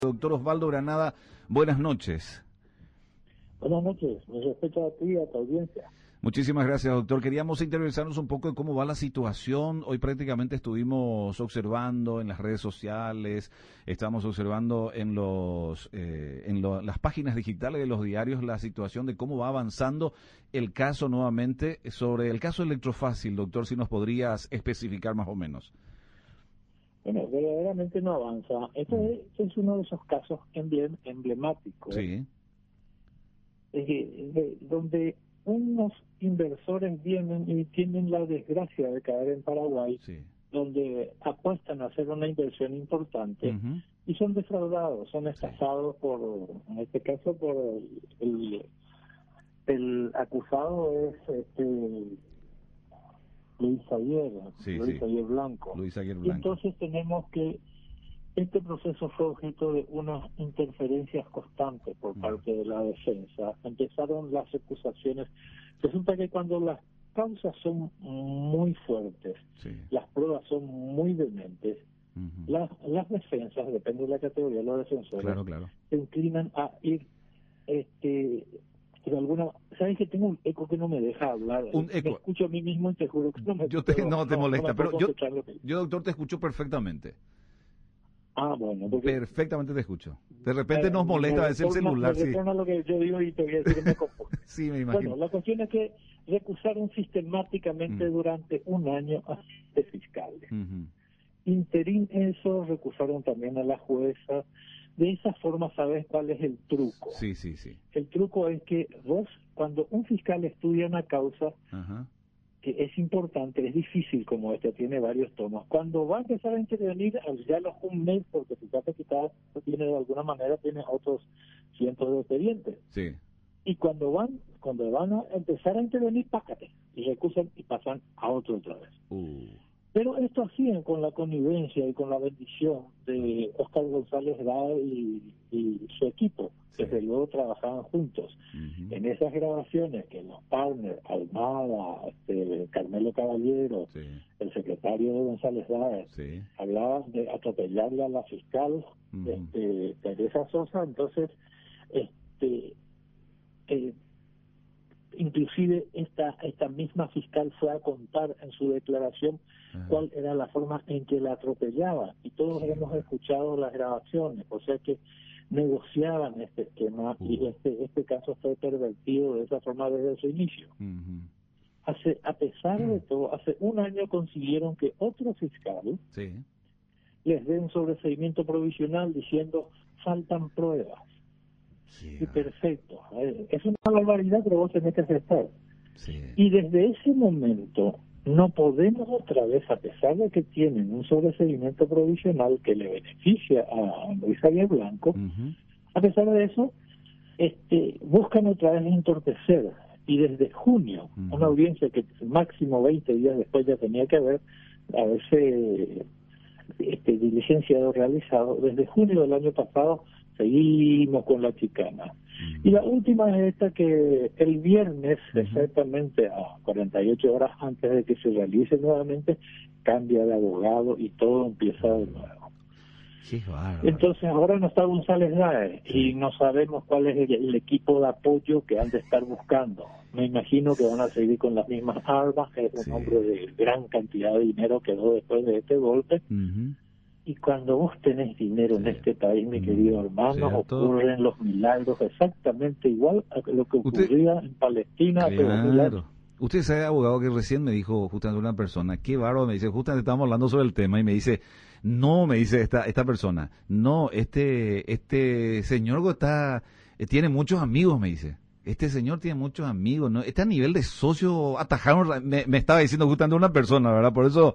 Doctor Osvaldo Granada, buenas noches. Buenas noches, me respeto a ti y a tu audiencia. Muchísimas gracias, doctor. Queríamos interiorizarnos un poco de cómo va la situación. Hoy prácticamente estuvimos observando en las redes sociales, estamos observando en las páginas digitales de los diarios la situación de cómo va avanzando el caso nuevamente. Sobre el caso Electrofácil, doctor, si nos podrías especificar más o menos. Bueno, verdaderamente no avanza. Este es uno de esos casos emblemáticos. Sí. Donde unos inversores vienen y tienen la desgracia de caer en Paraguay, Sí. donde apuestan a hacer una inversión importante y son defraudados, son estafados en este caso, por el acusado es Luis Aguirre Blanco. Luis Aguirre Y Blanco. entonces tenemos que este proceso fue objeto de unas interferencias constantes por parte de la defensa. Empezaron las acusaciones. Resulta que cuando las causas son muy fuertes, las pruebas son muy vehementes, las defensas, depende de la categoría de los defensores, Claro. se inclinan a ir de alguna. ¿Sabes que tengo un eco que no me deja hablar? Un eco. Me escucho a mí mismo y te juro que no me No te molesta, no me pero puedo escuchar lo que... yo, doctor, te escucho perfectamente. Ah, bueno. Perfectamente te escucho. De repente nos molesta a veces el celular. Me retorna lo que yo digo y te voy a decir que me confundo. Sí, me imagino. Bueno, la cuestión es que recusaron sistemáticamente durante un año a 7 fiscales. Interín eso, recusaron también a la jueza. De esa forma, ¿sabes cuál es el truco? Sí. El truco es que vos, cuando un fiscal estudia una causa, que es importante, es difícil como esta, tiene varios tomos. Cuando va a empezar a intervenir, ya los un mes, porque fíjate que cada tiene de alguna manera tiene otros cientos de expedientes. Sí. Y cuando van a empezar a intervenir, pácate, y recusan y pasan a otro otra vez. Pero esto hacían con la connivencia y con la bendición de Óscar González Dade y su equipo, que desde luego trabajaban juntos. En esas grabaciones que los partners, Almada, Carmelo Caballero, el secretario de González Dade, hablaban de atropellarle a la fiscal Teresa Sosa, entonces inclusive esta misma fiscal fue a contar en su declaración cuál era la forma en que la atropellaba, y todos hemos escuchado las grabaciones, o sea que negociaban este esquema y este caso fue pervertido de esa forma desde su inicio. A pesar de todo, hace un año consiguieron que otro fiscal les dé un sobreseimiento provisional diciendo faltan pruebas. Y perfecto, es una barbaridad, pero vos tenés que aceptar. Y desde ese momento no podemos otra vez, a pesar de que tienen un sobreseimiento provisional que le beneficia a Luis Aguirre Blanco, a pesar de eso, buscan otra vez entorpecer. Y desde junio, una audiencia que máximo 20 días después ya tenía que haberse diligenciado, realizado, desde junio del año pasado seguimos con la chicana. Y la última es esta, que el viernes, exactamente a 48 horas antes de que se realice nuevamente, cambia de abogado y todo empieza de nuevo. Entonces ahora no está González Dade y no sabemos cuál es el equipo de apoyo que han de estar buscando. Me imagino que van a seguir con las mismas armas, que es un hombre de gran cantidad de dinero quedó después de este golpe. Y cuando vos tenés dinero en este país, mi querido hermano, ocurren los milagros exactamente igual a lo que ocurría en Palestina hace 2000 años. Usted sabe, abogado, que recién me dijo justamente una persona, qué bárbaro, me dice, justamente estábamos hablando sobre el tema y me dice, no, me dice esta persona, no, este señor tiene muchos amigos, me dice. Este señor tiene muchos amigos, ¿no? Este a nivel de socio atajaron, me estaba diciendo justamente una persona, ¿verdad? Por eso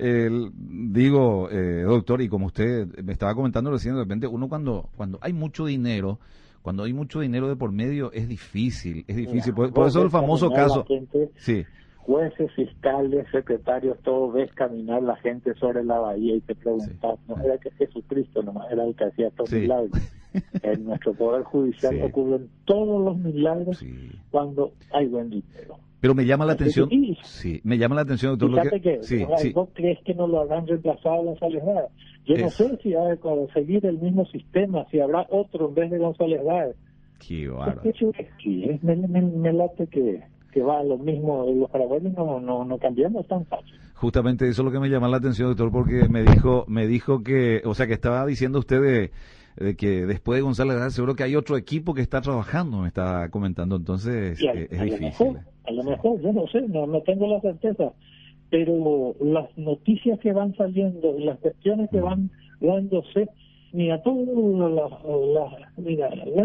digo, doctor, y como usted me estaba comentando recién, de repente uno cuando hay mucho dinero, de por medio es difícil. Mira, por eso el famoso caso. Jueces, fiscales, secretarios, todo ves caminar la gente sobre la bahía y te preguntas, no era que Jesucristo nomás era el que hacía estos milagros. En nuestro poder judicial ocurren todos los milagros cuando hay buen dinero. Pero me llama la Así atención, que, sí, me llama la atención, doctor, fíjate que sí, sí, vos crees que no lo habrán reemplazado a González Báez. Yo no sé si va a conseguir el mismo sistema, si habrá otro en vez de González Báez. qué bárbaro. Sospecho que sí, me late que va a lo mismo. Los paraguayos no cambiamos tan fácil. Justamente eso es lo que me llama la atención, doctor, porque me dijo que, o sea, que estaba diciendo usted de que después de González Báez, seguro que hay otro equipo que está trabajando, me está comentando, entonces es difícil. A lo mejor, yo no sé, no tengo la certeza, pero las noticias que van saliendo, las cuestiones que van dándose, mira, mira,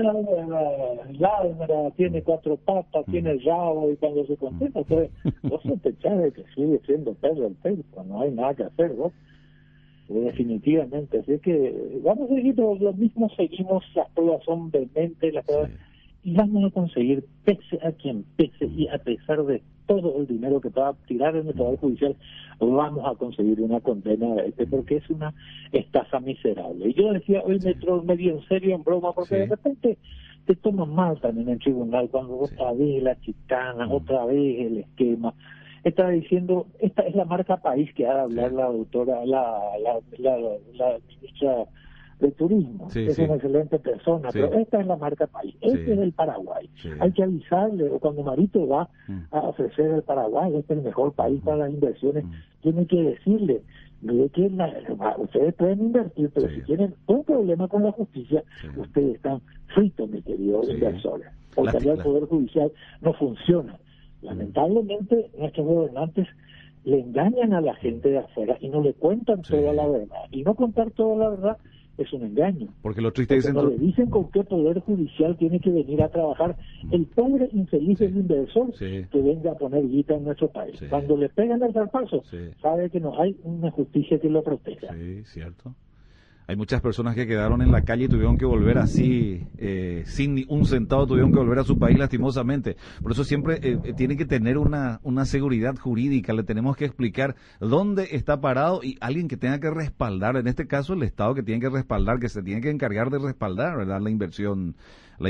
Ladra tiene 4 patas, tiene el rabo, y cuando se contenta, pues, vos sospechás de que sigue siendo Pedro el Pelco, no hay nada que hacer, vos. Definitivamente, así que vamos a seguir, pero lo mismo seguimos, las pruebas son dementes, las pruebas, y vamos a conseguir, pese a quien pese, y a pesar de todo el dinero que va a tirar en el Poder Judicial, vamos a conseguir una condena de porque es una estafa miserable. Y yo decía, hoy medio en serio, en broma, porque de repente te toman mal también en el tribunal, cuando otra vez la chicana, otra vez el esquema. Estaba diciendo, esta es la marca país que ha de hablar la doctora, la ministra de Turismo. Es una excelente persona, pero esta es la marca país. Este es el Paraguay. Hay que avisarle, o cuando Marito va a ofrecer el Paraguay, este es el mejor país para las inversiones, tiene que decirle, mire que ustedes pueden invertir, pero si tienen un problema con la justicia, ustedes están fritos, mis queridos inversores, porque allá el Poder Judicial no funciona. Lamentablemente, nuestros gobernantes le engañan a la gente de afuera y no le cuentan toda la verdad. Y no contar toda la verdad es un engaño. Porque lo triste Porque no le dicen con qué poder judicial tiene que venir a trabajar el pobre infeliz del inversor que venga a poner guita en nuestro país. Cuando le pegan el zarpazo, sabe que no hay una justicia que lo proteja. Sí, cierto. Hay muchas personas que quedaron en la calle y tuvieron que volver así, sin ni un centavo, tuvieron que volver a su país lastimosamente. Por eso siempre tiene que tener una seguridad jurídica, le tenemos que explicar dónde está parado y alguien que tenga que respaldar, en este caso el Estado que tiene que respaldar, que se tiene que encargar de respaldar, ¿verdad? La inversión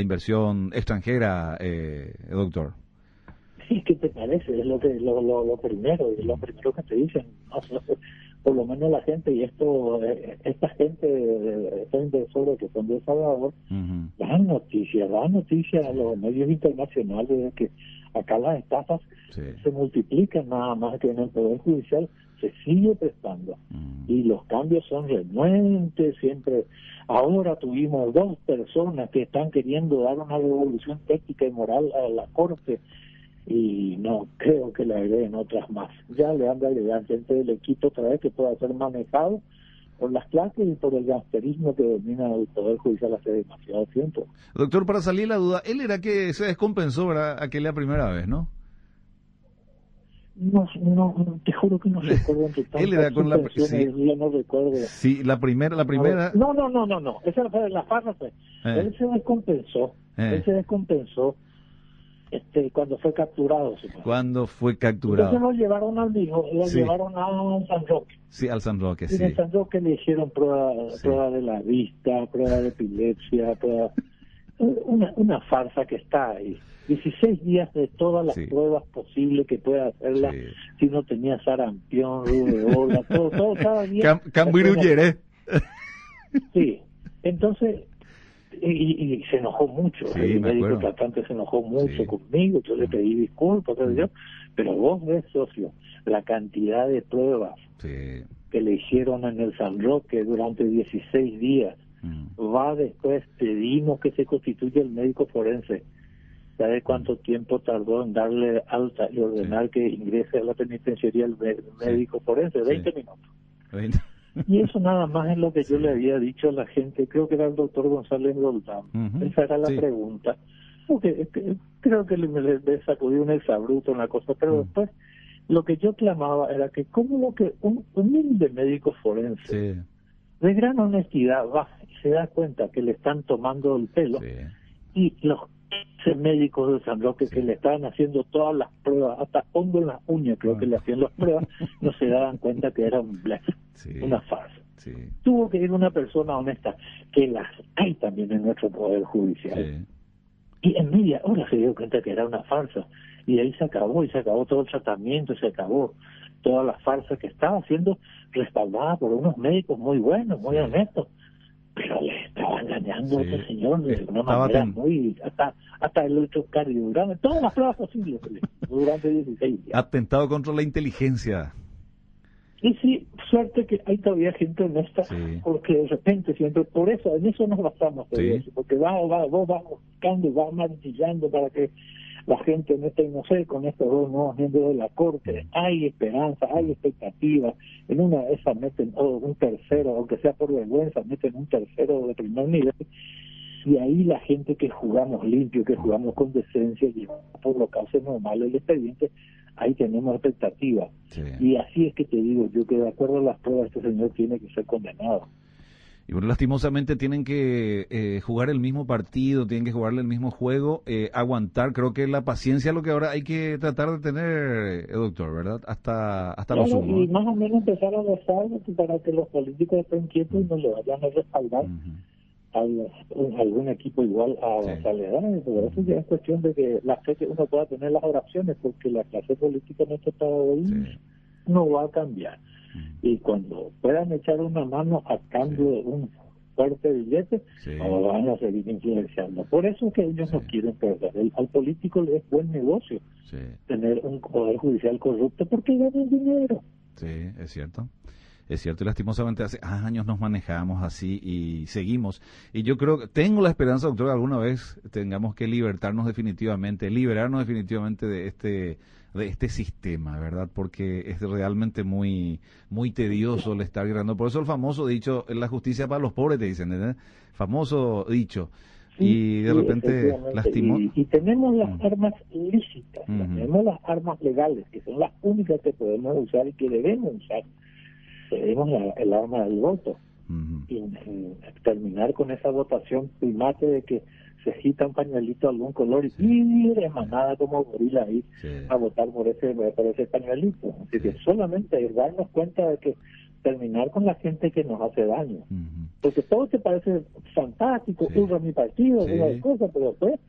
extranjera, doctor. Sí, ¿qué te parece? Es lo primero, es lo primero que te dicen. Por lo menos la gente, y esta gente, estos inversores que son de El Salvador, dan noticias a los medios internacionales de que acá las estafas se multiplican, nada más que en el Poder Judicial se sigue prestando. Y los cambios son renuentes, siempre. Ahora tuvimos 2 personas que están queriendo dar una revolución ética y moral a la Corte, y no creo que le agreguen otras más. Ya le han de agregar gente del equipo otra vez que pueda ser manejado por las clases y por el gangsterismo que domina el Poder Judicial hace demasiado tiempo. Doctor, para salir la duda, él era que se descompensó, ¿verdad? Aquella primera vez, ¿no? No, te juro que no recuerdo entre tantas. Él era con la yo no recuerdo. Sí, la primera. No. Esa fue la farra. Él se descompensó. Cuando fue capturado. Cuando fue capturado. Entonces lo llevaron al hijo, llevaron a San Roque. Sí, al San Roque, y en San Roque le hicieron prueba de la vista, prueba de epilepsia, una farsa que está ahí. 16 días de todas las pruebas posibles que pueda hacerla, si no tenía sarampión, rubeola, todo cada día. Cambirullere. Sí, entonces... Y se enojó mucho, el médico tratante se enojó mucho conmigo, yo le pedí disculpas, pero vos ves, socio, la cantidad de pruebas que le hicieron en el San Roque durante 16 días, va después, pedimos que se constituya el médico forense. ¿Sabe cuánto tiempo tardó en darle alta y ordenar que ingrese a la penitenciaría el médico forense? 20 minutos. 20. Y eso nada más es lo que yo le había dicho a la gente, creo que era el doctor González Roldán. Esa era la pregunta. Porque creo que le sacudió un exabruto en la cosa, pero después lo que yo clamaba era que como lo que un humilde médico forense de gran honestidad va y se da cuenta que le están tomando el pelo, y los 15 médicos de San Roque que le estaban haciendo todas las pruebas, hasta hondo en las uñas creo que le hacían las pruebas, no se daban cuenta que era un bluff, una farsa. Tuvo que ir una persona honesta, que las hay también en nuestro Poder Judicial. Y en media hora se dio cuenta que era una farsa. Y ahí se acabó todo el tratamiento, se acabó toda la farsa que estaba siendo respaldada por unos médicos muy buenos, muy honestos. Pero le estaba engañando a este señor de una manera muy... Hasta el electrocardiograma, todas las pruebas posibles durante 16 días. Atentado contra la inteligencia. Y sí, suerte que hay todavía gente honesta, porque de repente siempre, por eso, en eso nos basamos, porque vos vas buscando y vas martillando para que la gente no esté, no sé, con estos dos nuevos miembros de la Corte, hay esperanza, hay expectativa, en una de esas meten un tercero, aunque sea por vergüenza, meten un tercero de primer nivel, y ahí la gente que jugamos limpio, que jugamos con decencia, y por lo que hace normal el expediente, ahí tenemos expectativa. Y así es que te digo yo que de acuerdo a las pruebas este señor tiene que ser condenado. Y bueno, lastimosamente tienen que jugar el mismo partido, tienen que jugarle el mismo juego, aguantar. Creo que la paciencia es lo que ahora hay que tratar de tener, doctor, ¿verdad? Hasta lo sumo. Y más o menos empezar a gozar para que los políticos estén quietos y no le vayan a respaldar algún equipo igual a González. Por eso ya es cuestión de que la fe que uno pueda tener las oraciones, porque la clase política en este estado de hoy no va a cambiar. Y cuando puedan echar una mano a cambio de un fuerte billete, van a seguir influenciando. Por eso es que ellos no quieren perder. Al político le es buen negocio tener un poder judicial corrupto porque ganan dinero. Sí, es cierto. Es cierto, y lastimosamente hace años nos manejamos así y seguimos. Y yo creo, tengo la esperanza, doctor, que alguna vez tengamos que liberarnos definitivamente de este sistema, ¿verdad? Porque es realmente muy tedioso el estar guerrando. Por eso el famoso dicho, la justicia para los pobres, te dicen, ¿verdad? Famoso dicho. Y de repente lastimó. Y tenemos las armas lícitas, tenemos las armas legales, que son las únicas que podemos usar y que debemos usar. Tenemos el arma del voto. Y terminar con esa votación primate de que se agita un pañuelito de algún color y de manada como gorila ahí a votar por ese pañuelito. Así que solamente es darnos cuenta de que terminar con la gente que nos hace daño. Porque todo te parece fantástico, a mi partido, una cosa, pero después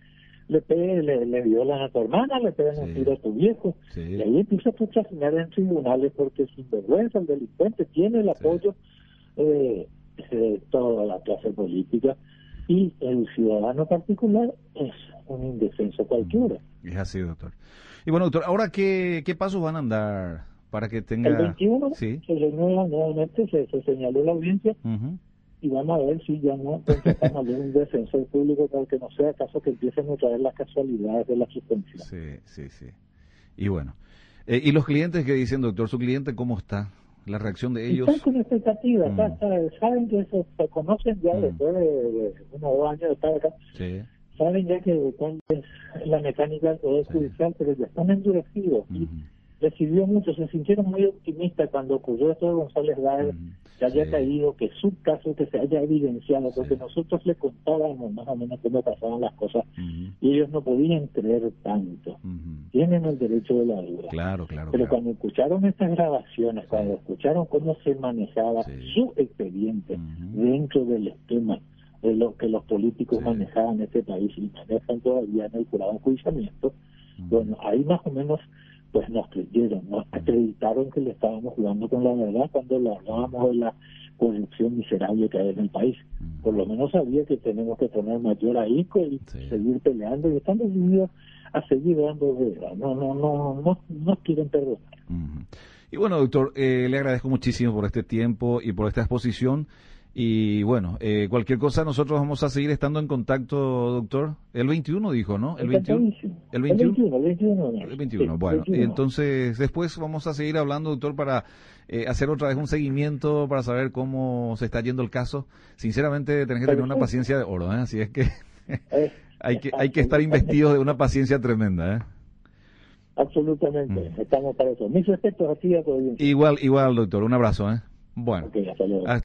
le violan a tu hermana, le pegan un tiro a tu viejo, y ahí empieza a trasciender en tribunales porque sin vergüenza el delincuente tiene el apoyo de toda la clase política y el ciudadano particular es un indefenso cualquiera. Es así, doctor. Y bueno, doctor, ahora ¿qué pasos van a andar para que tenga... El 21 se renueva nuevamente, se señaló la audiencia, y vamos a ver si ya no contratamos a un defensor público para que no sea caso que empiecen a traer las casualidades de la suspensión. Sí. Y bueno, ¿y los clientes qué dicen, doctor? ¿Su cliente cómo está? ¿La reacción de ellos? Están con expectativa, saben que se conocen ya después de 1 o 2 años de estar acá. Saben ya que cuál es la mecánica del Poder Judicial, pero ya están endurecidos y recibió mucho, se sintieron muy optimistas cuando ocurrió esto de González Láez, que haya caído, que su caso que se haya evidenciado, porque nosotros le contábamos más o menos cómo pasaban las cosas y ellos no podían creer tanto. Tienen el derecho de la duda. Claro. Pero cuando escucharon estas grabaciones, cuando escucharon cómo se manejaba su expediente dentro del esquema de lo que los políticos manejaban en este país y manejan todavía en el jurado de enjuiciamiento, bueno, ahí más o menos pues nos creyeron, nos acreditaron que le estábamos jugando con la verdad cuando le hablábamos de la corrupción miserable que hay en el país. Por lo menos sabía que tenemos que poner mayor ahínco y seguir peleando, y están decididos a seguir dando verdad. No quieren perdonar. Y bueno, doctor, le agradezco muchísimo por este tiempo y por esta exposición. Y bueno, cualquier cosa nosotros vamos a seguir estando en contacto, doctor. El 21 dijo, ¿no? El 21. El 21. Bueno, entonces después vamos a seguir hablando, doctor, para hacer otra vez un seguimiento, para saber cómo se está yendo el caso. Sinceramente, tenés que tener una paciencia de oro, Así es que hay que estar investidos de una paciencia tremenda, Absolutamente, estamos para eso. Mis respetos a ti y a tu audiencia. Igual, doctor, un abrazo, Bueno, hasta luego.